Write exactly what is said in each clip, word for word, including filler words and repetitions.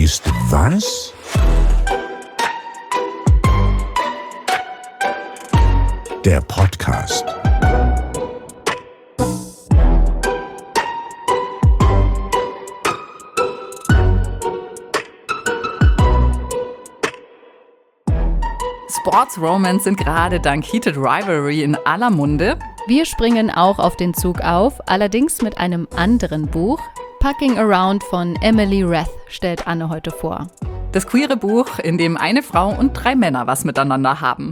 liest was? Der Podcast. Sports Romance sind gerade dank Heated Rivalry in aller Munde. Wir springen auch auf den Zug auf, allerdings mit einem anderen Buch. Pucking Around von Emily Rath stellt Anne heute vor. Das queere Buch, in dem eine Frau und drei Männer was miteinander haben.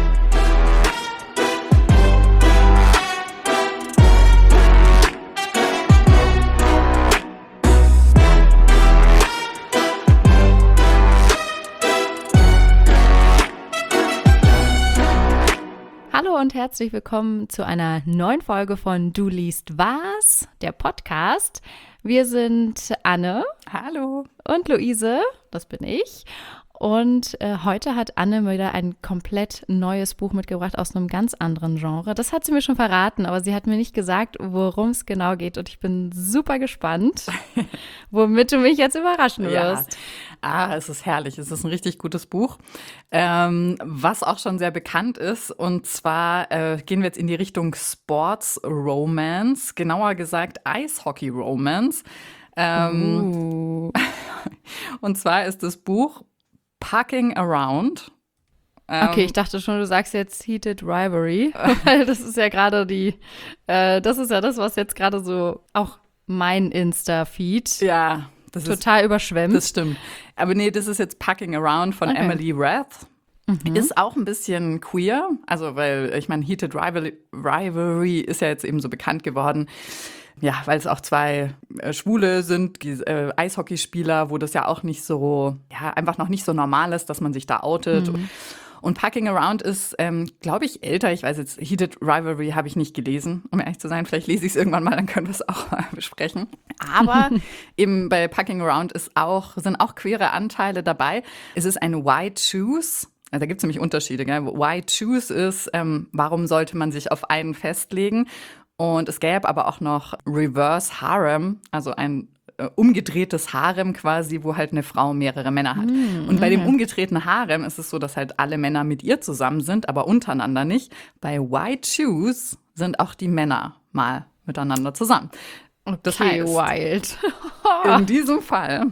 Hallo und herzlich willkommen zu einer neuen Folge von Du liest was, der Podcast. Wir sind Anne. Hallo. Und Luise, das bin ich. Und äh, heute hat Anne wieder ein komplett neues Buch mitgebracht aus einem ganz anderen Genre. Das hat sie mir schon verraten, aber sie hat mir nicht gesagt, worum es genau geht. Und ich bin super gespannt, womit du mich jetzt überraschen wirst. Ja. Ah, es ist herrlich. Es ist ein richtig gutes Buch, ähm, was auch schon sehr bekannt ist. Und zwar äh, gehen wir jetzt in die Richtung Sports Romance, genauer gesagt Eishockey Romance. Ähm, uh. Und zwar ist das Buch Pucking Around. Ähm, okay, ich dachte schon, du sagst jetzt Heated Rivalry. Das ist ja gerade die, äh, das ist ja das, was jetzt gerade so auch mein Insta-Feed ja. Das total ist, überschwemmt. Das stimmt. Aber nee, das ist jetzt Pucking Around von okay. Emily Rath. Mhm. Ist auch ein bisschen queer. Also, weil, ich meine, Heated Rival- Rivalry ist ja jetzt eben so bekannt geworden. Ja, weil es auch zwei äh, Schwule sind, äh, Eishockeyspieler, wo das ja auch nicht so, ja, einfach noch nicht so normal ist, dass man sich da outet. Mhm. Und Pucking Around ist, ähm, glaube ich, älter. Ich weiß jetzt, Heated Rivalry habe ich nicht gelesen, um ehrlich zu sein. Vielleicht lese ich es irgendwann mal, dann können wir es auch mal besprechen. Aber eben bei Pucking Around ist auch, sind auch queere Anteile dabei. Es ist ein Why Choose. Also da gibt es nämlich Unterschiede. Gell? Why Choose ist, ähm, warum sollte man sich auf einen festlegen? Und es gäbe aber auch noch Reverse Harem, also ein äh, umgedrehtes Harem quasi, wo halt eine Frau mehrere Männer hat. Mm, und bei dem umgedrehten Harem ist es so, dass halt alle Männer mit ihr zusammen sind, aber untereinander nicht. Bei Why Choose sind auch die Männer mal miteinander zusammen. Okay, das heißt, wild. In diesem Fall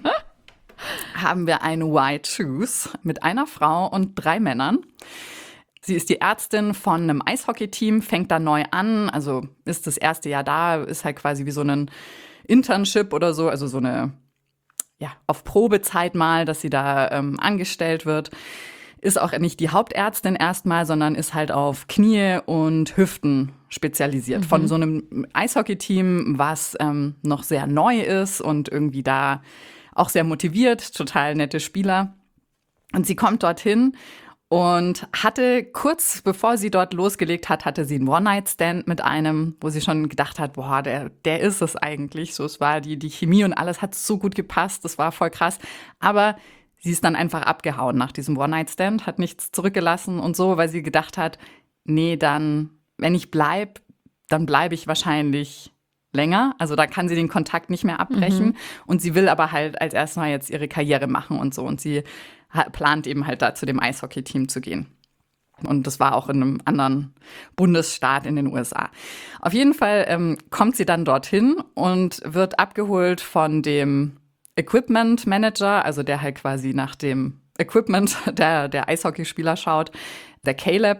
haben wir eine Why Choose mit einer Frau und drei Männern. Sie ist die Ärztin von einem Eishockey-Team, fängt da neu an, also ist das erste Jahr da, ist halt quasi wie so ein Internship oder so, also so eine, ja, auf Probezeit mal, dass sie da ähm, angestellt wird. Ist auch nicht die Hauptärztin erstmal, sondern ist halt auf Knie und Hüften spezialisiert. Mhm. Von so einem Eishockey-Team, was ähm, noch sehr neu ist und irgendwie da auch sehr motiviert, total nette Spieler. Und sie kommt dorthin und hatte kurz bevor sie dort losgelegt hat, hatte sie einen One-Night-Stand mit einem, wo sie schon gedacht hat, boah, der, der ist es eigentlich. So, es war die, die Chemie und alles hat so gut gepasst, das war voll krass. Aber sie ist dann einfach abgehauen nach diesem One-Night-Stand, hat nichts zurückgelassen und so, weil sie gedacht hat, nee, dann, wenn ich bleib, dann bleibe ich wahrscheinlich länger. Also da kann sie den Kontakt nicht mehr abbrechen. Mhm. Und sie will aber halt als erstes mal jetzt ihre Karriere machen und so. Und sie plant eben halt da zu dem Eishockey-Team zu gehen. Und das war auch in einem anderen Bundesstaat in den U S A. Auf jeden Fall ähm, kommt sie dann dorthin und wird abgeholt von dem Equipment Manager, also der halt quasi nach dem Equipment der, der Eishockeyspieler schaut, der Caleb.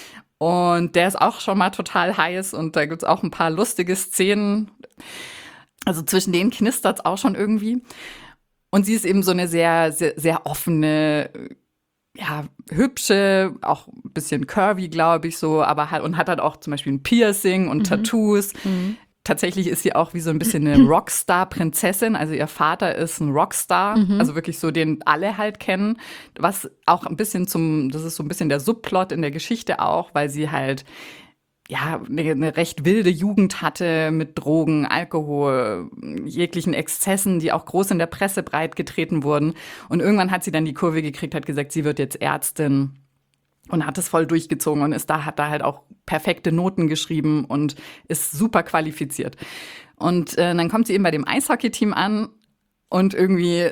Und der ist auch schon mal total heiß und da gibt es auch ein paar lustige Szenen. Also zwischen denen knistert es auch schon irgendwie. Und sie ist eben so eine sehr, sehr, sehr offene, ja, hübsche, auch ein bisschen curvy, glaube ich, so, aber halt, und hat halt auch zum Beispiel ein Piercing und mhm. Tattoos. Mhm. Tatsächlich ist sie auch wie so ein bisschen eine Rockstar-Prinzessin. Also ihr Vater ist ein Rockstar, mhm. also wirklich so, den alle halt kennen. Was auch ein bisschen zum, das ist so ein bisschen der Subplot in der Geschichte auch, weil sie halt ja, eine, eine recht wilde Jugend hatte mit Drogen, Alkohol, jeglichen Exzessen, die auch groß in der Presse breitgetreten wurden. Und irgendwann hat sie dann die Kurve gekriegt, hat gesagt, sie wird jetzt Ärztin und hat es voll durchgezogen und ist da, hat da halt auch perfekte Noten geschrieben und ist super qualifiziert. Und äh, dann kommt sie eben bei dem Eishockey-Team an und irgendwie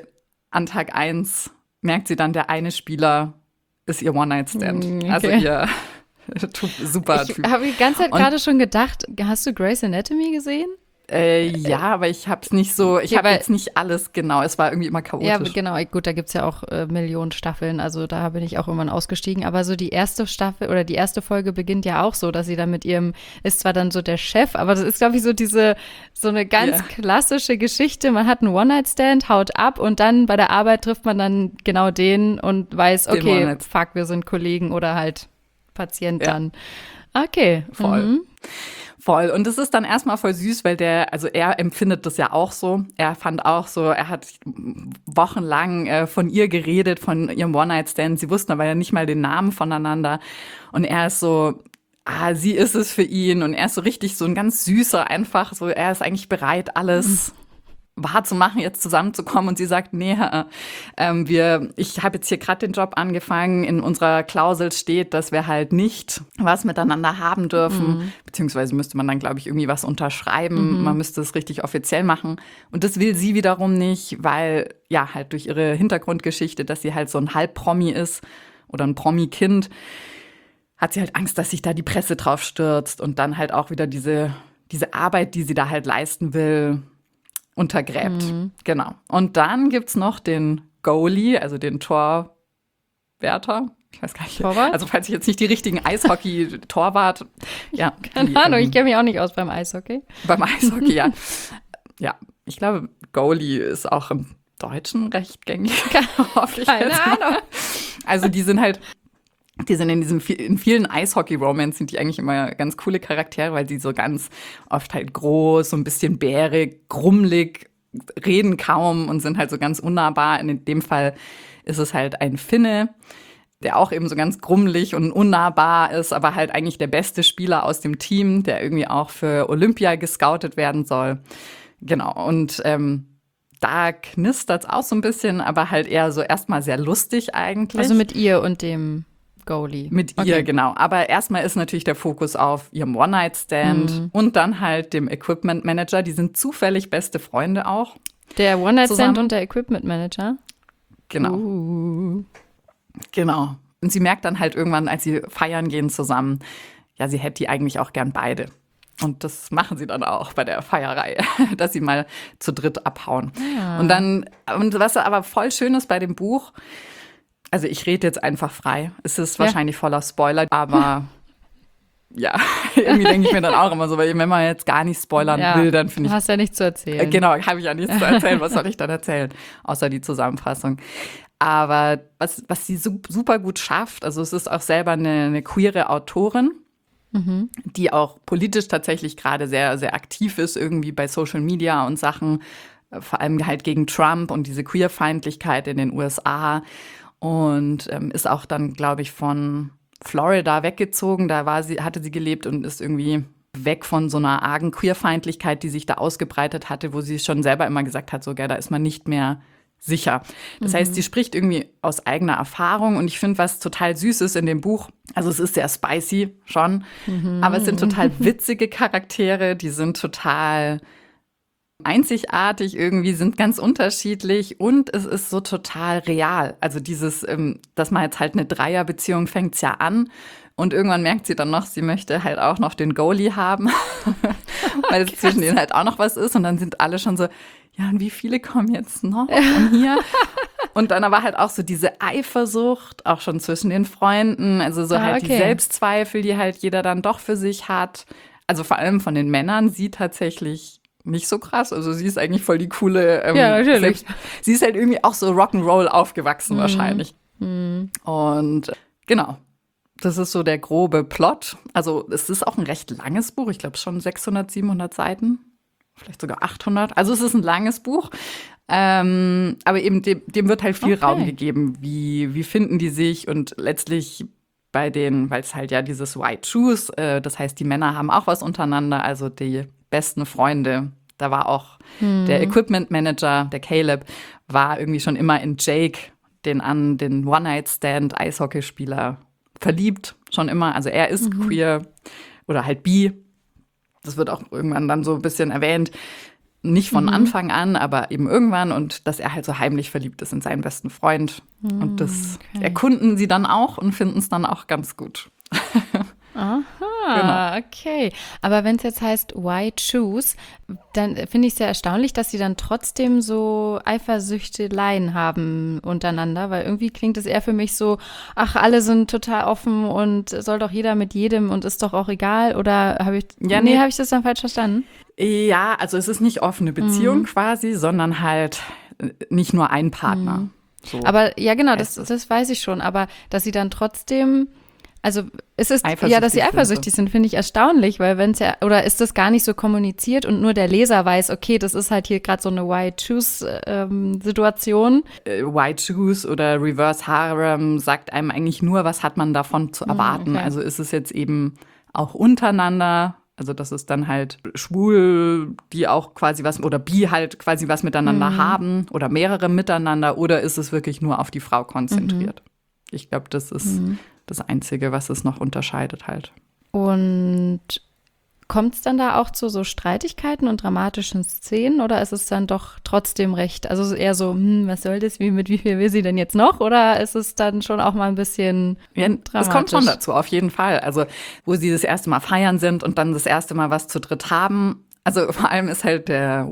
an Tag eins merkt sie dann, der eine Spieler ist ihr One-Night-Stand. Okay. Also ihr super Ich Typ. habe die ganze Zeit Und- gerade schon gedacht, hast du Grey's Anatomy gesehen? Äh, ja, aber ich habe es nicht so, ich Okay, habe weil- jetzt nicht alles genau, es war irgendwie immer chaotisch. Ja, genau. Gut, da gibt es ja auch äh, Millionen Staffeln, also da bin ich auch irgendwann ausgestiegen. Aber so die erste Staffel oder die erste Folge beginnt ja auch so, dass sie dann mit ihrem, ist zwar dann so der Chef, aber das ist, glaube ich, so diese, so eine ganz Ja. klassische Geschichte. Man hat einen One-Night-Stand, haut ab und dann bei der Arbeit trifft man dann genau den und weiß, Den okay, One-Night- fuck, wir sind Kollegen oder halt Patient Ja. dann. Okay. Voll. Mhm. Voll. Und es ist dann erstmal voll süß, weil der, also er empfindet das ja auch so. Er fand auch so, er hat wochenlang äh, von ihr geredet, von ihrem One-Night-Stand. Sie wussten aber ja nicht mal den Namen voneinander. Und er ist so, ah, sie ist es für ihn. Und er ist so richtig so ein ganz süßer, einfach so, er ist eigentlich bereit, alles wahrzumachen, jetzt zusammenzukommen. Und sie sagt, nee, äh, ähm, wir, ich habe jetzt hier gerade den Job angefangen. In unserer Klausel steht, dass wir halt nicht was miteinander haben dürfen. Mhm. Beziehungsweise müsste man dann, glaube ich, irgendwie was unterschreiben. Mhm. Man müsste es richtig offiziell machen. Und das will sie wiederum nicht, weil, ja, halt durch ihre Hintergrundgeschichte, dass sie halt so ein Halbpromi ist oder ein Promi-Kind, hat sie halt Angst, dass sich da die Presse drauf stürzt und dann halt auch wieder diese, diese Arbeit, die sie da halt leisten will, untergräbt. Mhm. Genau. Und dann gibt's noch den Goalie, also den Torwärter. Ich weiß gar nicht. Torwart? Also falls ich jetzt nicht die richtigen Eishockey-Torwart. Ja, Keine die, Ahnung, ähm, ich kenne mich auch nicht aus beim Eishockey. Beim Eishockey, ja. Ja, ich glaube, Goalie ist auch im Deutschen recht gängig. Hoffe ich Keine jetzt. Ahnung. Also die sind halt, die sind in diesem, in vielen Eishockey-Romans sind die eigentlich immer ganz coole Charaktere, weil die so ganz oft halt groß, so ein bisschen bärig, grummelig, reden kaum und sind halt so ganz unnahbar. In dem Fall ist es halt ein Finne, der auch eben so ganz grummelig und unnahbar ist, aber halt eigentlich der beste Spieler aus dem Team, der irgendwie auch für Olympia gescoutet werden soll. Genau, und ähm, da knistert es auch so ein bisschen, aber halt eher so erstmal sehr lustig eigentlich. Also mit ihr und dem Goalie. Mit Okay. ihr, genau. Aber erstmal ist natürlich der Fokus auf ihrem One-Night-Stand Mhm. und dann halt dem Equipment-Manager. Die sind zufällig beste Freunde auch. Der One-Night-Stand Zusammen. und der Equipment-Manager. Genau, Uh. genau. Und sie merkt dann halt irgendwann, als sie feiern gehen zusammen, ja, sie hätte die eigentlich auch gern beide. Und das machen sie dann auch bei der Feierei, dass sie mal zu dritt abhauen. Ja. Und dann, und was aber voll schön ist bei dem Buch, also ich rede jetzt einfach frei. Es ist Ja. wahrscheinlich voller Spoiler, aber ja, irgendwie denke ich mir dann auch immer so, weil wenn man jetzt gar nicht spoilern Ja, will, dann finde du ich, hast ja nichts zu erzählen. äh, genau, habe ich ja nichts zu erzählen. Was soll ich dann erzählen? Außer die Zusammenfassung. Aber was, was sie su- super gut schafft, also es ist auch selber eine, eine queere Autorin, Mhm. die auch politisch tatsächlich gerade sehr, sehr aktiv ist, irgendwie bei Social Media und Sachen, äh, vor allem halt gegen Trump und diese Queerfeindlichkeit in den U S A. Und ähm, ist auch dann, glaube ich, von Florida weggezogen. Da war sie, hatte sie gelebt und ist irgendwie weg von so einer argen Queerfeindlichkeit, die sich da ausgebreitet hatte, wo sie schon selber immer gesagt hat, so, gell, da ist man nicht mehr sicher. Das heißt, sie spricht irgendwie aus eigener Erfahrung und ich finde, was total süß ist in dem Buch, also es ist sehr spicy schon, aber es sind total witzige Charaktere, die sind total einzigartig irgendwie, sind ganz unterschiedlich und es ist so total real. Also dieses, ähm, dass man jetzt halt eine Dreierbeziehung fängt's ja an und irgendwann merkt sie dann noch, sie möchte halt auch noch den Goalie haben, weil es zwischen denen halt auch noch was ist und dann sind alle schon so, ja, und wie viele kommen jetzt noch von hier? Und dann aber halt auch so diese Eifersucht, auch schon zwischen den Freunden, also so Ah, halt die okay. Selbstzweifel, die halt jeder dann doch für sich hat. Also vor allem von den Männern, sie tatsächlich nicht so krass. Also sie ist eigentlich voll die coole. Ähm, Ja, natürlich. Selbst, sie ist halt irgendwie auch so Rock'n'Roll aufgewachsen Mhm. wahrscheinlich. Und genau. Das ist so der grobe Plot. Also es ist auch ein recht langes Buch. Ich glaube schon sechshundert, siebenhundert Seiten. Vielleicht sogar achthundert. Also es ist ein langes Buch. Ähm, aber eben dem, dem wird halt viel Okay. Raum gegeben. Wie, wie finden die sich? Und letztlich bei den, weil es halt ja dieses White Shoes, äh, das heißt, die Männer haben auch was untereinander, also die besten Freunde. Da war auch der Equipment Manager, der Caleb, war irgendwie schon immer in Jake, den an den One-Night-Stand Eishockeyspieler, verliebt, schon immer. Also er ist queer oder halt bi. Das wird auch irgendwann dann so ein bisschen erwähnt. Nicht von Mhm. Anfang an, aber eben irgendwann und dass er halt so heimlich verliebt ist in seinen besten Freund. Mhm, Und das okay. erkunden sie dann auch und finden es dann auch ganz gut. Aha, Genau. okay. Aber wenn es jetzt heißt Why Choose, dann finde ich es sehr erstaunlich, dass sie dann trotzdem so Eifersüchteleien haben untereinander, weil irgendwie klingt es eher für mich so, ach, alle sind total offen und soll doch jeder mit jedem und ist doch auch egal. Oder habe ich, Ja, nee, nee. habe ich das dann falsch verstanden? Ja, also es ist nicht offene Beziehung quasi, sondern halt äh, nicht nur ein Partner. So. Aber ja, genau, das, Es ist- das weiß ich schon. Aber dass sie dann trotzdem, also es ist ja, Eifersüchtig dass sie sind, eifersüchtig sind, finde ich erstaunlich, weil wenn es ja, oder ist das gar nicht so kommuniziert und nur der Leser weiß, okay, das ist halt hier gerade so eine Why-Choose-Situation. äh, White Shoes oder Reverse Harem sagt einem eigentlich nur, was hat man davon zu erwarten. okay. Also ist es jetzt eben auch untereinander, also das ist dann halt schwul, die auch quasi was, oder bi halt quasi was miteinander haben oder mehrere miteinander, oder ist es wirklich nur auf die Frau konzentriert? Ich glaube, das ist das Einzige, was es noch unterscheidet halt. Und kommt es dann da auch zu so Streitigkeiten und dramatischen Szenen oder ist es dann doch trotzdem recht? Also eher so, hm, was soll das, wie, mit wie viel will sie denn jetzt noch? Oder ist es dann schon auch mal ein bisschen Ja, dramatisch? das kommt schon dazu, auf jeden Fall. Also, wo sie das erste Mal feiern sind und dann das erste Mal was zu dritt haben. Also, vor allem ist halt der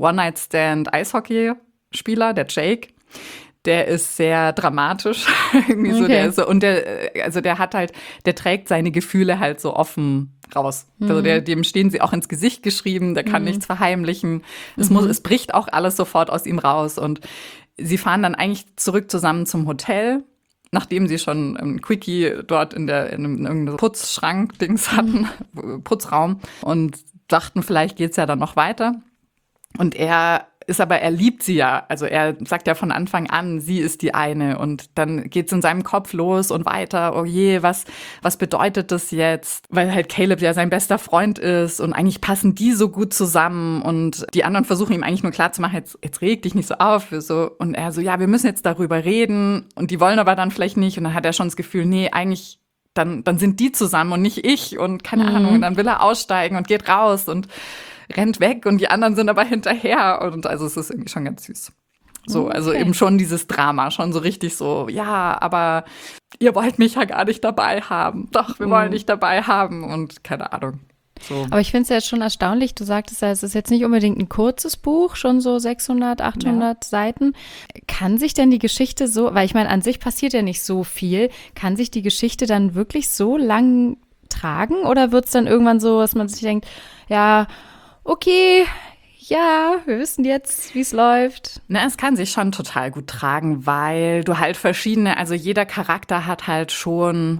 One-Night-Stand-Eishockey-Spieler, der Jake, der ist sehr dramatisch. Irgendwie so, Okay. der ist so, und der, also der hat halt, der trägt seine Gefühle halt so offen raus. Also der, dem stehen sie auch ins Gesicht geschrieben, der kann nichts verheimlichen. Es muss, es bricht auch alles sofort aus ihm raus. Und sie fahren dann eigentlich zurück zusammen zum Hotel, nachdem sie schon ein Quickie dort in der in, einem- in irgendeinem Putzschrank-Dings hatten, Putzraum, und dachten, vielleicht geht's ja dann noch weiter. Und er ist aber, er liebt sie ja. Also er sagt ja von Anfang an, sie ist die eine. Und dann geht's in seinem Kopf los und weiter. Oh je, was, was bedeutet das jetzt? Weil halt Caleb ja sein bester Freund ist und eigentlich passen die so gut zusammen. Und die anderen versuchen ihm eigentlich nur klarzumachen, jetzt, jetzt reg dich nicht so auf. So. Und er so, ja, wir müssen jetzt darüber reden. Und die wollen aber dann vielleicht nicht. Und dann hat er schon das Gefühl, nee, eigentlich, dann, dann sind die zusammen und nicht ich. Und keine Ahnung. Und dann will er aussteigen und geht raus und rennt weg und die anderen sind aber hinterher. Und also es ist irgendwie schon ganz süß. So, also Okay. eben schon dieses Drama, schon so richtig so, ja, aber ihr wollt mich ja gar nicht dabei haben. Doch, wir wollen dich dabei haben und keine Ahnung. So. Aber ich finde es ja jetzt schon erstaunlich, du sagtest ja, es ist jetzt nicht unbedingt ein kurzes Buch, schon so sechshundert, achthundert Seiten. Kann sich denn die Geschichte so, weil ich meine, an sich passiert ja nicht so viel, kann sich die Geschichte dann wirklich so lang tragen oder wird es dann irgendwann so, dass man sich denkt, ja, okay, ja, wir wissen jetzt, wie es läuft. Na, es kann sich schon total gut tragen, weil du halt verschiedene, also jeder Charakter hat halt schon,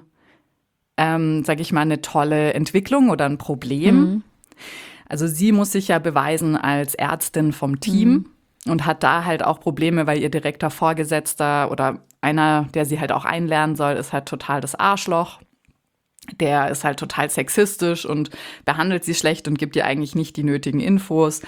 ähm, sag ich mal, eine tolle Entwicklung oder ein Problem. Also sie muss sich ja beweisen als Ärztin vom Team und hat da halt auch Probleme, weil ihr direkter Vorgesetzter oder einer, der sie halt auch einlernen soll, ist halt total das Arschloch. Der ist halt total sexistisch und behandelt sie schlecht und gibt ihr eigentlich nicht die nötigen Infos.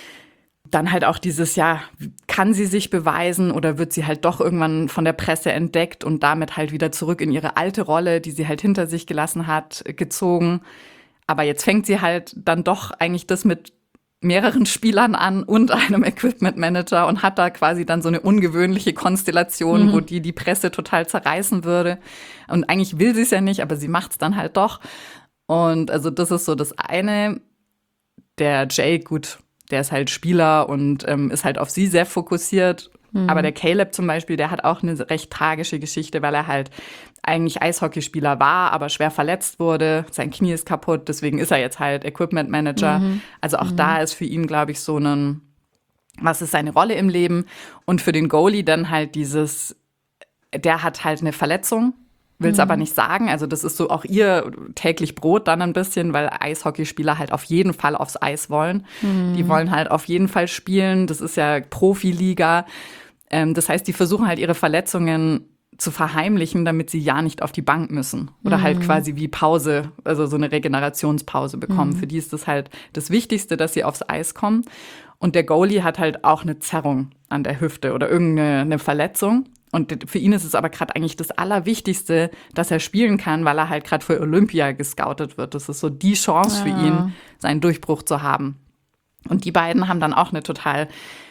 Dann halt auch dieses, ja, kann sie sich beweisen oder wird sie halt doch irgendwann von der Presse entdeckt und damit halt wieder zurück in ihre alte Rolle, die sie halt hinter sich gelassen hat, gezogen. Aber jetzt fängt sie halt dann doch eigentlich das mit mehreren Spielern an und einem Equipment Manager und hat da quasi dann so eine ungewöhnliche Konstellation, mhm. wo die die Presse total zerreißen würde. Und eigentlich will sie es ja nicht, aber sie macht es dann halt doch. Und also das ist so das eine. Der Jake, gut, der ist halt Spieler und ähm, ist halt auf sie sehr fokussiert. Mhm. Aber der Caleb zum Beispiel, der hat auch eine recht tragische Geschichte, weil er halt eigentlich Eishockeyspieler war, aber schwer verletzt wurde. Sein Knie ist kaputt, deswegen ist er jetzt halt Equipment Manager. Mhm. Also auch mhm. da ist für ihn, glaube ich, so ein, was ist seine Rolle im Leben? Und für den Goalie dann halt dieses, der hat halt eine Verletzung, will es mhm. aber nicht sagen. Also das ist so auch ihr täglich Brot dann ein bisschen, weil Eishockeyspieler halt auf jeden Fall aufs Eis wollen. Mhm. Die wollen halt auf jeden Fall spielen. Das ist ja Profiliga. Ähm, das heißt, die versuchen halt ihre Verletzungen zu verheimlichen, damit sie ja nicht auf die Bank müssen. Oder mhm. halt quasi wie Pause, also so eine Regenerationspause bekommen. Mhm. Für die ist das halt das Wichtigste, dass sie aufs Eis kommen. Und der Goalie hat halt auch eine Zerrung an der Hüfte oder irgendeine eine Verletzung. Und für ihn ist es aber gerade eigentlich das Allerwichtigste, dass er spielen kann, weil er halt gerade für Olympia gescoutet wird. Das ist so die Chance ja. für ihn, seinen Durchbruch zu haben. Und die beiden haben dann auch eine total,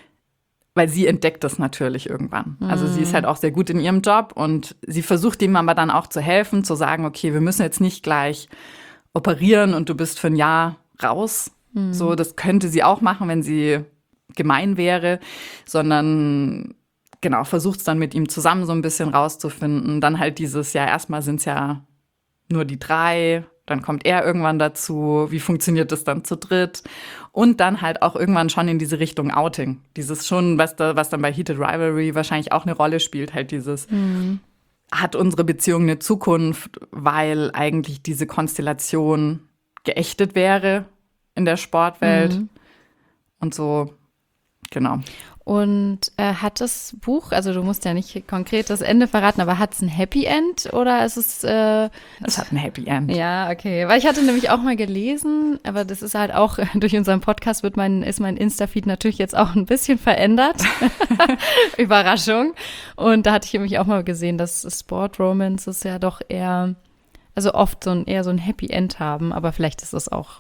weil sie entdeckt das natürlich irgendwann. Also sie ist halt auch sehr gut in ihrem Job und sie versucht ihm aber dann auch zu helfen, zu sagen, okay, wir müssen jetzt nicht gleich operieren und du bist für ein Jahr raus. Mhm. So, das könnte sie auch machen, wenn sie gemein wäre, sondern genau, versucht es dann mit ihm zusammen so ein bisschen rauszufinden. Dann halt dieses, ja, erstmal sind es ja nur die drei, dann kommt er irgendwann dazu, wie funktioniert das dann zu dritt? Und dann halt auch irgendwann schon in diese Richtung Outing. Dieses schon, was, da, was dann bei Heated Rivalry wahrscheinlich auch eine Rolle spielt, halt dieses, mhm. hat unsere Beziehung eine Zukunft, weil eigentlich diese Konstellation geächtet wäre in der Sportwelt. Mhm. Und so, genau. Und äh, hat das Buch, also du musst ja nicht konkret das Ende verraten, aber hat es ein Happy End oder ist es… Äh, es hat ein Happy End. Ja, okay. Weil ich hatte nämlich auch mal gelesen, aber das ist halt auch, durch unseren Podcast wird mein, ist mein Insta-Feed natürlich jetzt auch ein bisschen verändert. Überraschung. Und da hatte ich nämlich auch mal gesehen, dass Sport-Romances ja doch eher, also oft so ein, eher so ein Happy End haben, aber vielleicht ist es auch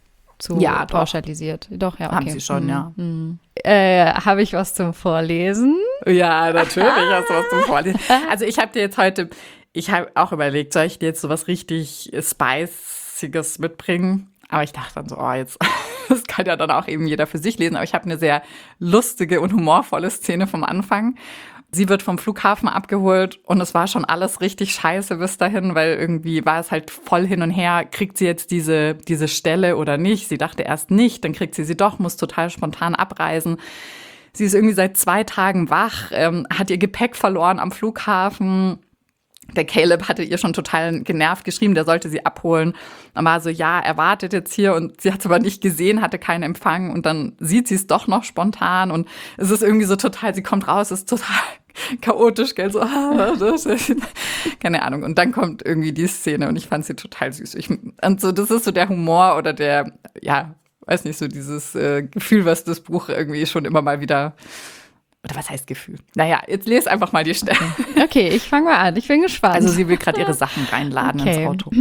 zu ja, pauschalisiert. Doch, ja, okay. Haben sie schon, hm, ja. Hm. Äh, habe ich was zum Vorlesen? Ja, natürlich hast du was zum Vorlesen. Also ich habe dir jetzt heute, ich habe auch überlegt, soll ich dir jetzt so was richtig Spiciges mitbringen? Aber ich dachte dann so, oh, jetzt, das kann ja dann auch eben jeder für sich lesen. Aber ich habe eine sehr lustige und humorvolle Szene vom Anfang. Sie wird vom Flughafen abgeholt und es war schon alles richtig scheiße bis dahin, weil irgendwie war es halt voll hin und her, kriegt sie jetzt diese, diese Stelle oder nicht? Sie dachte erst nicht, dann kriegt sie sie doch, muss total spontan abreisen. Sie ist irgendwie seit zwei Tagen wach, ähm, hat ihr Gepäck verloren am Flughafen. Der Caleb hatte ihr schon total genervt geschrieben, der sollte sie abholen. Dann war so, ja, er wartet jetzt hier und sie hat es aber nicht gesehen, hatte keinen Empfang und dann sieht sie es doch noch spontan und es ist irgendwie so total, sie kommt raus, ist total chaotisch, gell, so, ah, das ist, keine Ahnung. Und dann kommt irgendwie die Szene und ich fand sie total süß. Ich, und so, das ist so der Humor oder der, ja, weiß nicht, so dieses äh, Gefühl, was das Buch irgendwie schon immer mal wieder, oder was heißt Gefühl? Naja, jetzt lese einfach mal die Stelle. Okay, ich fange mal an. Ich bin gespannt. Also sie will gerade ihre Sachen reinladen okay. ins Auto.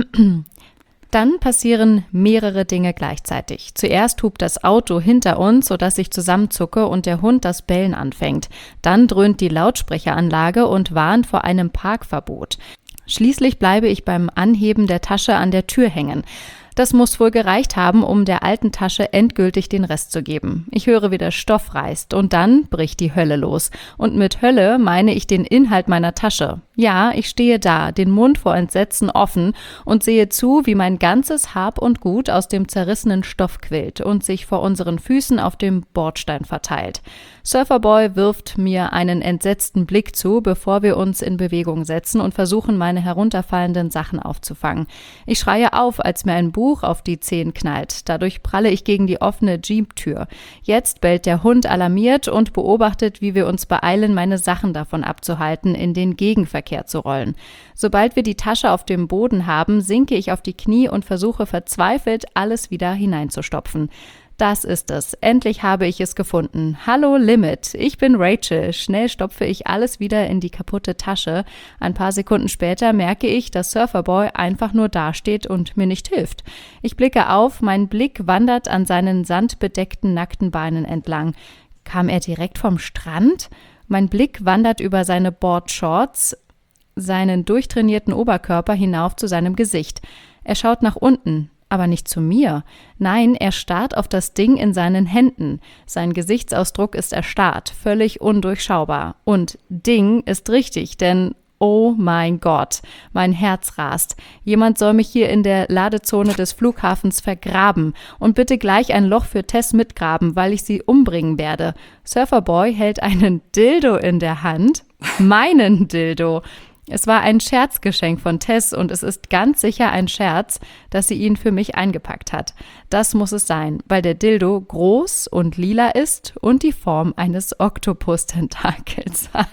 Dann passieren mehrere Dinge gleichzeitig. Zuerst hupt das Auto hinter uns, sodass ich zusammenzucke und der Hund das Bellen anfängt. Dann dröhnt die Lautsprecheranlage und warnt vor einem Parkverbot. Schließlich bleibe ich beim Anheben der Tasche an der Tür hängen. Das muss wohl gereicht haben, um der alten Tasche endgültig den Rest zu geben. Ich höre, wie der Stoff reißt und dann bricht die Hölle los. Und mit Hölle meine ich den Inhalt meiner Tasche. Ja, ich stehe da, den Mund vor Entsetzen offen und sehe zu, wie mein ganzes Hab und Gut aus dem zerrissenen Stoff quillt und sich vor unseren Füßen auf dem Bordstein verteilt. Surferboy wirft mir einen entsetzten Blick zu, bevor wir uns in Bewegung setzen und versuchen, meine herunterfallenden Sachen aufzufangen. Ich schreie auf, als mir ein Buch auf die Zehen knallt. Dadurch pralle ich gegen die offene Jeep-Tür. Jetzt bellt der Hund alarmiert und beobachtet, wie wir uns beeilen, meine Sachen davon abzuhalten, in den Gegenverkehr zu rollen. Sobald wir die Tasche auf dem Boden haben, sinke ich auf die Knie und versuche verzweifelt, alles wieder hineinzustopfen. Das ist es. Endlich habe ich es gefunden. Hallo Limit, ich bin Rachel. Schnell stopfe ich alles wieder in die kaputte Tasche. Ein paar Sekunden später merke ich, dass Surferboy einfach nur dasteht und mir nicht hilft. Ich blicke auf, mein Blick wandert an seinen sandbedeckten nackten Beinen entlang. Kam er direkt vom Strand? Mein Blick wandert über seine Boardshorts, seinen durchtrainierten Oberkörper hinauf zu seinem Gesicht. Er schaut nach unten. Aber nicht zu mir. Nein, er starrt auf das Ding in seinen Händen. Sein Gesichtsausdruck ist erstarrt, völlig undurchschaubar. Und Ding ist richtig, denn oh mein Gott, mein Herz rast. Jemand soll mich hier in der Ladezone des Flughafens vergraben und bitte gleich ein Loch für Tess mitgraben, weil ich sie umbringen werde. Surferboy hält einen Dildo in der Hand. Meinen Dildo. Es war ein Scherzgeschenk von Tess und es ist ganz sicher ein Scherz, dass sie ihn für mich eingepackt hat. Das muss es sein, weil der Dildo groß und lila ist und die Form eines Oktopus-Tentakels hat.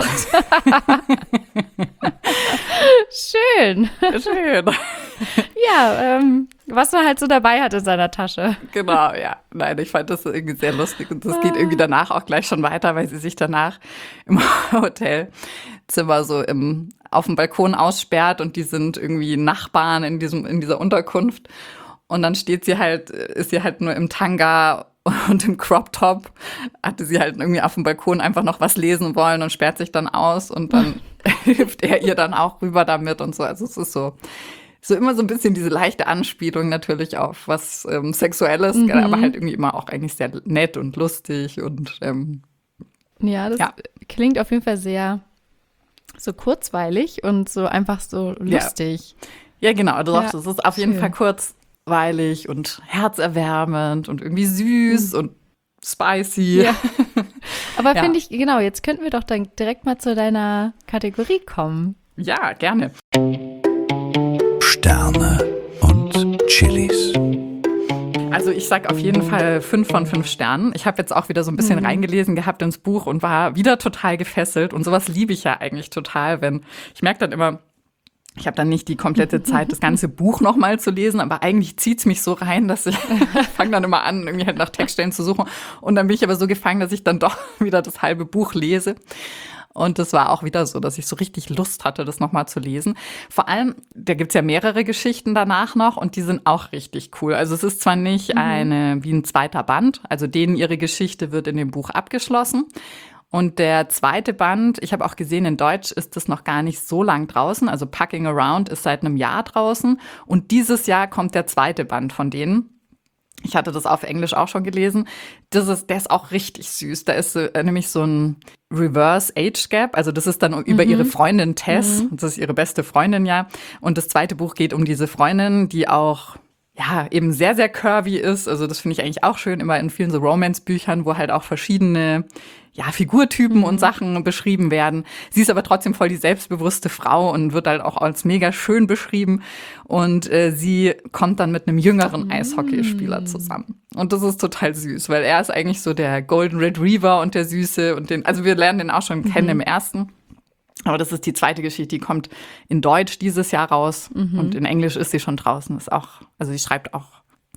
Schön. Schön. Ja, ähm, was man halt so dabei hat in seiner Tasche. Genau, ja. Nein, ich fand das irgendwie sehr lustig und das geht irgendwie danach auch gleich schon weiter, weil sie sich danach im Hotelzimmer so im, auf dem Balkon aussperrt und die sind irgendwie Nachbarn in diesem, in dieser Unterkunft. Und dann steht sie halt, ist sie halt nur im Tanga und im Crop Top hatte sie halt irgendwie auf dem Balkon einfach noch was lesen wollen und sperrt sich dann aus und dann hilft er ihr dann auch rüber damit und so. Also es ist so, so immer so ein bisschen diese leichte Anspielung natürlich auf was ähm, Sexuelles, Mhm. aber halt irgendwie immer auch eigentlich sehr nett und lustig und ähm, Ja, das Ja. klingt auf jeden Fall sehr so kurzweilig und so einfach so lustig. ja genau, du Ja, sagst, es ist auf jeden schön. Fall kurzweilig und herzerwärmend und irgendwie süß und spicy. Mhm. Ja. Aber Ja. finde ich, genau, jetzt könnten wir doch dann direkt mal zu deiner Kategorie kommen. Ja, gerne. Sterne und Chilis. Also ich sag auf jeden Fall fünf von fünf Sternen. Ich habe jetzt auch wieder so ein bisschen reingelesen gehabt ins Buch und war wieder total gefesselt. Und sowas liebe ich ja eigentlich total, wenn ich merke dann immer, ich habe dann nicht die komplette Zeit, das ganze Buch nochmal zu lesen, aber eigentlich zieht's mich so rein, dass ich, ich fange dann immer an, irgendwie halt nach Textstellen zu suchen. Und dann bin ich aber so gefangen, dass ich dann doch wieder das halbe Buch lese. Und das war auch wieder so, dass ich so richtig Lust hatte, das nochmal zu lesen. Vor allem, da gibt's ja mehrere Geschichten danach noch und die sind auch richtig cool. Also es ist zwar nicht eine wie ein zweiter Band, also denen ihre Geschichte wird in dem Buch abgeschlossen. Und der zweite Band, ich habe auch gesehen, in Deutsch ist das noch gar nicht so lang draußen. Also Packing Around ist seit einem Jahr draußen. Und dieses Jahr kommt der zweite Band von denen. Ich hatte das auf Englisch auch schon gelesen. Das ist, der ist auch richtig süß. Da ist äh, nämlich so ein Reverse Age Gap. Also das ist dann über ihre Freundin Tess. Das ist ihre beste Freundin, ja. Und das zweite Buch geht um diese Freundin, die auch ja eben sehr, sehr curvy ist. Also das finde ich eigentlich auch schön, immer in vielen so Romance-Büchern, wo halt auch verschiedene ja, Figurtypen und Sachen beschrieben werden. Sie ist aber trotzdem voll die selbstbewusste Frau und wird halt auch als mega schön beschrieben. Und äh, sie kommt dann mit einem jüngeren Eishockeyspieler zusammen. Und das ist total süß, weil er ist eigentlich so der Golden Retriever und der Süße. Und den, also wir lernen den auch schon kennen im ersten. Aber das ist die zweite Geschichte, die kommt in Deutsch dieses Jahr raus. Und in Englisch ist sie schon draußen. Ist auch, also sie schreibt auch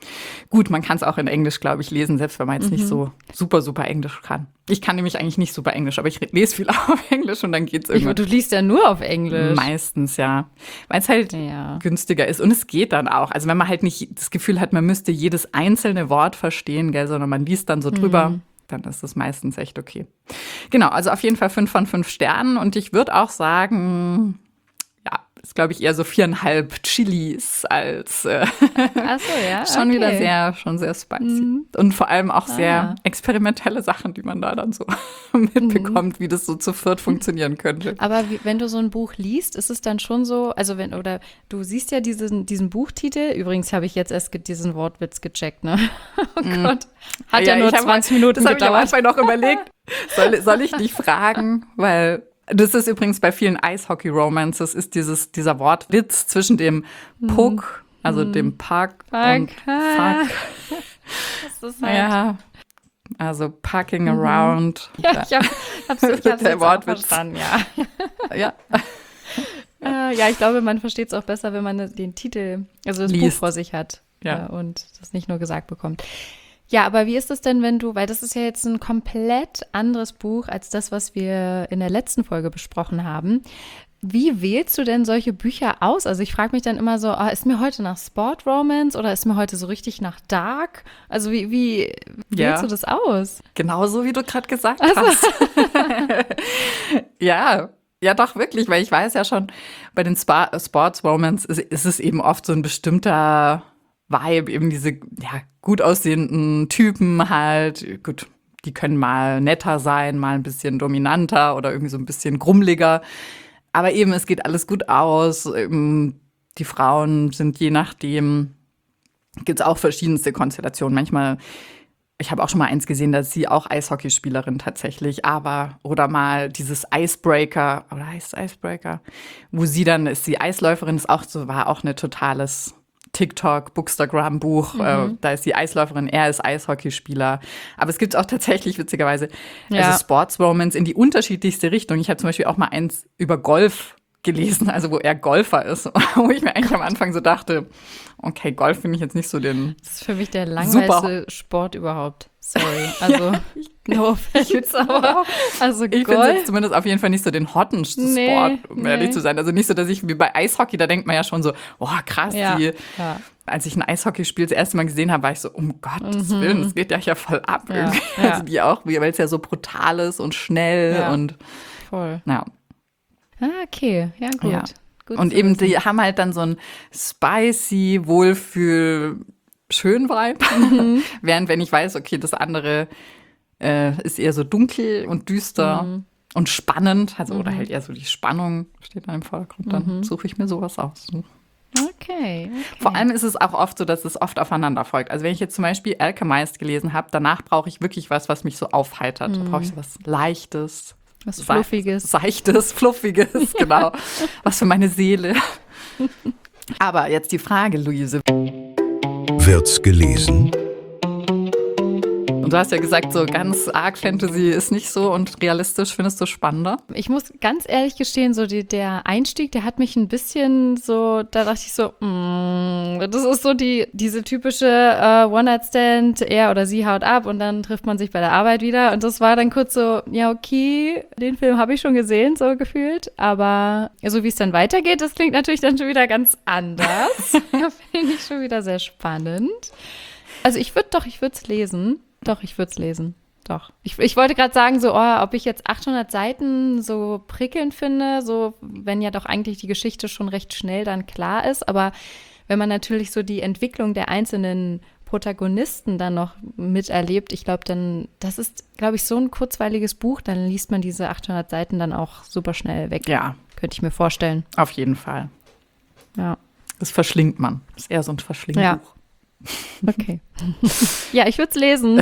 gut, man kann es auch in Englisch, glaube ich, lesen, selbst wenn man jetzt nicht so super, super Englisch kann. Ich kann nämlich eigentlich nicht super Englisch, aber ich lese viel auf Englisch und dann geht's Ich, irgendwie. du liest ja nur auf Englisch. Meistens, ja. Weil es halt Ja. günstiger ist. Und es geht dann auch. Also wenn man halt nicht das Gefühl hat, man müsste jedes einzelne Wort verstehen, gell, sondern man liest dann so drüber, dann ist es meistens echt okay. Genau, also auf jeden Fall fünf von fünf Sternen. Und ich würde auch sagen, ja, ist, glaube ich, eher so viereinhalb Chilis als äh, Ach so, ja. schon okay. wieder sehr, schon sehr spicy. Und vor allem auch sehr Ah. experimentelle Sachen, die man da dann so mitbekommt, wie das so zu viert funktionieren könnte. Aber wie, wenn du so ein Buch liest, ist es dann schon so, also wenn, oder du siehst ja diesen, diesen Buchtitel, übrigens habe ich jetzt erst ge- diesen Wortwitz gecheckt, ne? Oh Gott. Hat ja, nur ich hab- zwanzig Minuten Das habe ich am gedauert. Anfang noch überlegt. Soll, soll ich dich fragen? Weil das ist übrigens bei vielen Eishockey-Romances, ist dieses, dieser Wortwitz zwischen dem Puck, also dem Puck und Fuck. Das ist halt, Ja, also Pucking around. ja, ich habe hab's, ich hab's Der jetzt auch Wortwitz. verstanden, ja. Ja. Äh, ja, ich glaube, man versteht es auch besser, wenn man den Titel, also das Buch Liest. vor sich hat Ja. äh, und das nicht nur gesagt bekommt. Ja, aber wie ist es denn, wenn du, weil das ist ja jetzt ein komplett anderes Buch als das, was wir in der letzten Folge besprochen haben. Wie wählst du denn solche Bücher aus? Also ich frage mich dann immer so, ah, ist mir heute nach Sport Romance oder ist mir heute so richtig nach Dark? Also wie, wie Ja. wählst du das aus? Genauso wie du gerade gesagt hast. Ja, ja doch wirklich, weil ich weiß ja schon, bei den Spa Sports Romance ist, ist es eben oft so ein bestimmter Vibe, eben diese ja, gut aussehenden Typen halt. Gut, die können mal netter sein, mal ein bisschen dominanter oder irgendwie so ein bisschen grummeliger. Aber eben, es geht alles gut aus. Eben, die Frauen sind je nachdem, gibt es auch verschiedenste Konstellationen. Manchmal, ich habe auch schon mal eins gesehen, da ist sie auch Eishockeyspielerin tatsächlich, aber oder mal dieses Icebreaker, oder heißt es Icebreaker, wo sie dann ist, die Eisläuferin ist auch so, war auch ein totales TikTok, Bookstagram-Buch, Mhm. äh, da ist die Eisläuferin, er ist Eishockeyspieler. Aber es gibt auch tatsächlich, witzigerweise, Ja. also Sports Romance in die unterschiedlichste Richtung. Ich habe zum Beispiel auch mal eins über Golf gelesen, also wo er Golfer ist, wo ich mir eigentlich am Anfang so dachte, okay, Golf finde ich jetzt nicht so den Das ist für mich der langweiligste Sport überhaupt. Sorry, also no offense, aber also Ich finde Golf. jetzt zumindest auf jeden Fall nicht so den hotten Nee, Sport, um nee. ehrlich zu sein. Also nicht so, dass ich wie bei Eishockey, da denkt man ja schon so, oh krass, Ja, die, ja. als ich ein Eishockeyspiel das erste Mal gesehen habe, war ich so, um Gottes Willen, das geht ja hier voll ab. Ja, irgendwie. ja. Also die auch, weil es ja so brutal ist und schnell Ja. und Voll. ja. Ah, okay, ja gut. Ja. Gut Und zu eben, wissen. die haben halt dann so ein spicy, Wohlfühl, schön Vibe. Mhm. Während wenn ich weiß, okay, das andere äh, ist eher so dunkel und düster Mhm. und spannend, also oder halt eher so die Spannung steht dann im Vordergrund, dann Mhm. suche ich mir sowas aus. Okay, okay. Vor allem ist es auch oft so, dass es oft aufeinander folgt. Also wenn ich jetzt zum Beispiel Alchemist gelesen habe, danach brauche ich wirklich was, was mich so aufheitert. Da brauche ich so was Leichtes, Was Sei- Fluffiges. Seichtes, Fluffiges, genau. Was für meine Seele. Aber jetzt die Frage, Luise. Wird's gelesen? Und du hast ja gesagt, so ganz arg Fantasy ist nicht so und realistisch findest du spannender. Ich muss ganz ehrlich gestehen, so die, der Einstieg, der hat mich ein bisschen so, da dachte ich so, mm, das ist so die diese typische äh, One-Night-Stand, er oder sie haut ab und dann trifft man sich bei der Arbeit wieder. Und das war dann kurz so, ja okay, den Film habe ich schon gesehen, so gefühlt. Aber so wie es dann weitergeht, das klingt natürlich dann schon wieder ganz anders. Ja, finde ich schon wieder sehr spannend. Also ich würde doch, ich würde es lesen. Doch, ich würde es lesen. Doch. Ich, ich wollte gerade sagen, so, oh, ob ich jetzt achthundert Seiten so prickelnd finde, so, wenn ja doch eigentlich die Geschichte schon recht schnell dann klar ist. Aber wenn man natürlich so die Entwicklung der einzelnen Protagonisten dann noch miterlebt, ich glaube, dann, das ist, glaube ich, so ein kurzweiliges Buch, dann liest man diese achthundert Seiten dann auch super schnell weg. Ja, Könnte ich mir vorstellen. auf jeden Fall. Ja. Das verschlingt man. Das ist eher so ein Verschlingbuch. Ja. Okay. Ja, ich würde es lesen.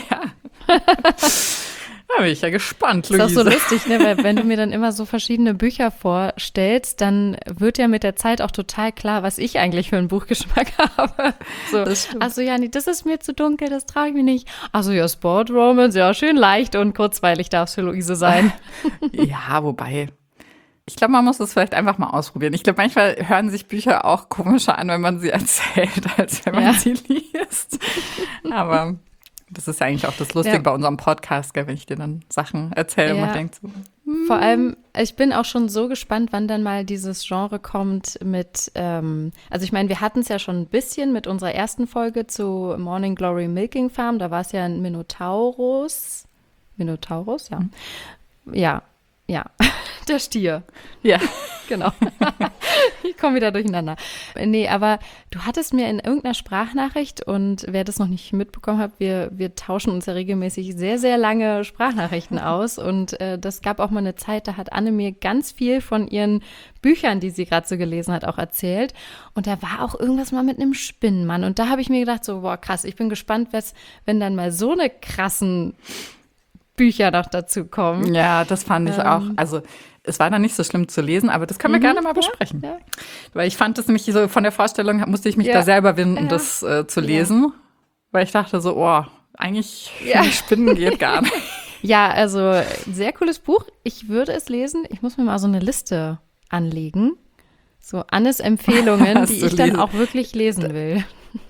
Da bin ich ja gespannt, Ist auch Luise. so lustig, ne? Weil wenn du mir dann immer so verschiedene Bücher vorstellst, dann wird ja mit der Zeit auch total klar, was ich eigentlich für einen Buchgeschmack habe. So, Das stimmt. also ja, nee, das ist mir zu dunkel, das traue ich mir nicht. Also ja, Sport Romance, ja, schön leicht und kurzweilig darf es für Luise sein. Ja, wobei, ich glaube, man muss das vielleicht einfach mal ausprobieren. Ich glaube, manchmal hören sich Bücher auch komischer an, wenn man sie erzählt, als wenn man Ja. sie liest. Aber das ist ja eigentlich auch das Lustige Ja. bei unserem Podcast, gell, wenn ich dir dann Sachen erzähle und Ja. man denkt so, Vor allem, ich bin auch schon so gespannt, wann dann mal dieses Genre kommt mit, ähm, also ich meine, wir hatten es ja schon ein bisschen mit unserer ersten Folge zu Morning Glory Milking Farm, da war es ja ein Minotaurus. Minotaurus, ja. Ja, ja, der Stier. ja. Genau. Ich komme wieder durcheinander. Nee, aber du hattest mir in irgendeiner Sprachnachricht, und wer das noch nicht mitbekommen hat, wir, wir tauschen uns ja regelmäßig sehr, sehr lange Sprachnachrichten aus. Und äh, das gab auch mal eine Zeit, da hat Anne mir ganz viel von ihren Büchern, die sie gerade so gelesen hat, auch erzählt. Und da war auch irgendwas mal mit einem Spinnenmann. Und da habe ich mir gedacht, so, boah, krass, ich bin gespannt, was, wenn dann mal so eine krassen Bücher noch dazu kommen. Ja, das fand ich Ähm. auch. Also es war dann nicht so schlimm zu lesen, aber das können wir Mhm, gerne mal ja, besprechen. ja. Weil ich fand das nämlich so von der Vorstellung, musste ich mich Ja. da selber winden, Ja. das äh, zu lesen. Weil ich dachte so, oh, eigentlich Ja. ja. Spinnen geht gar nicht. Ja, also sehr cooles Buch. Ich würde es lesen. Ich muss mir mal so eine Liste anlegen. So Annes Empfehlungen, Was die du ich dann lesen- auch wirklich lesen will.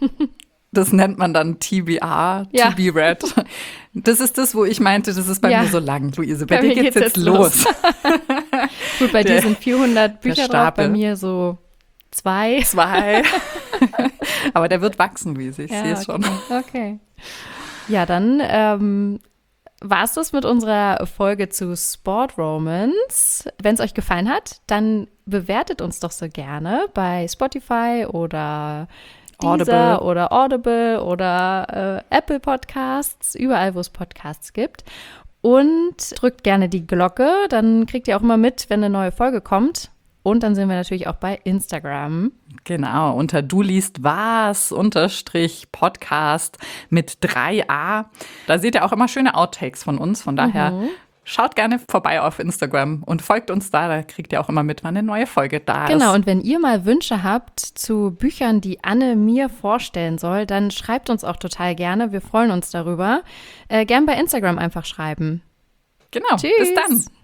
Das nennt man dann T B R, Ja. To Be Read. Das ist das, wo ich meinte, das ist bei Ja. mir so lang, Luise. Bei, Bei dir mir geht's geht's jetzt jetzt los. Gut, bei Der- dir sind vierhundert Bücher drauf, Stapel. bei mir so zwei. Zwei. Aber der wird wachsen, Luise. Ich Ja, sehe es schon. okay. Okay. Ja, dann ähm, war es das mit unserer Folge zu Sport Romance. Wenn es euch gefallen hat, dann bewertet uns doch so gerne bei Spotify oder Deezer Audible. oder Audible oder äh, Apple Podcasts, überall, wo es Podcasts gibt. Und drückt gerne die Glocke, dann kriegt ihr auch immer mit, wenn eine neue Folge kommt. Und dann sind wir natürlich auch bei Instagram. Genau, unter du liest was, unterstrich Podcast mit drei A. Da seht ihr auch immer schöne Outtakes von uns. Von daher schaut gerne vorbei auf Instagram und folgt uns da. Da kriegt ihr auch immer mit, wann eine neue Folge da ist. Genau, und wenn ihr mal Wünsche habt zu Büchern, die Anne mir vorstellen soll, dann schreibt uns auch total gerne. Wir freuen uns darüber. Äh, gern bei Instagram einfach schreiben. Genau, Tschüss. bis dann.